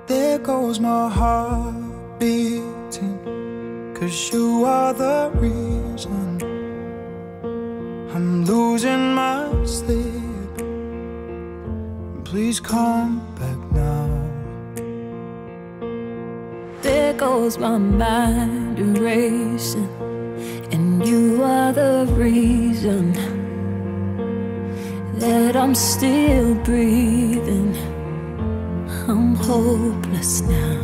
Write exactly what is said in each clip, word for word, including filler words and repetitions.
There goes my heart beating, 'cause you are the reason I'm losing my sleep. Please come back now. There goes my mind erasing, and you are the reason that I'm still breathing. I'm hopeless now.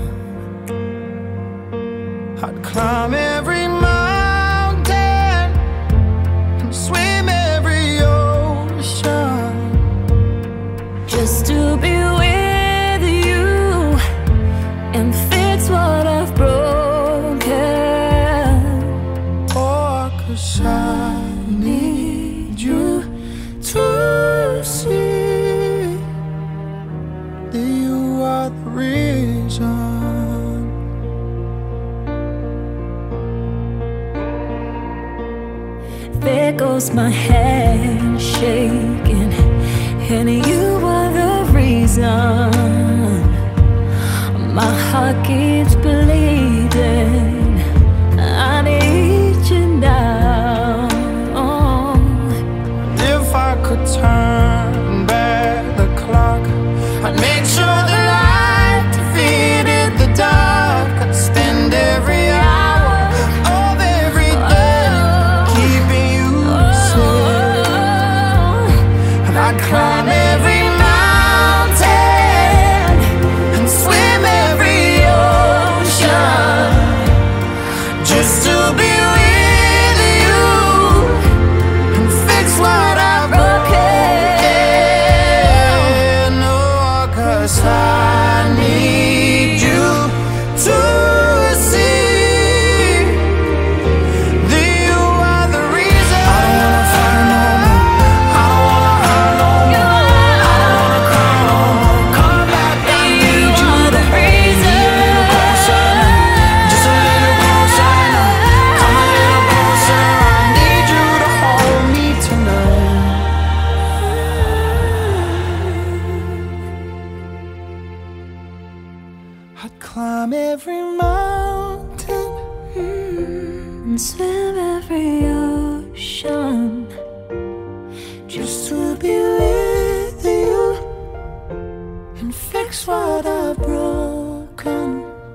I'd climb every mountain and swim every ocean just to be with you and fix what I've broken. Oh, 'cause I need you to see that you are the reason. There goes my hand shaking, and you are the reason my heart keeps bleeding. I need you now. If I could turn back the clock, I'd make sure the light defeated the dark. I'd spend every hour of every day keeping you safe. And I'd climb every mountain and swim every ocean just to be with you and fix what I've broken. Oh, 'cause I need you to see that you are the reason. I don't wanna fight no more. I don't wanna hurt no more. I don't wanna cry no more. Come back, I need you to hold me a little closer, just a little closer now. Come a little closer. I need you to hold me tonight. I'd climb every mountain And swim every ocean just to be with you and fix what I've broken.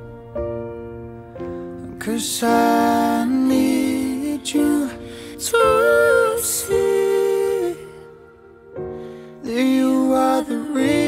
'Cause I need you to see that you are the reason.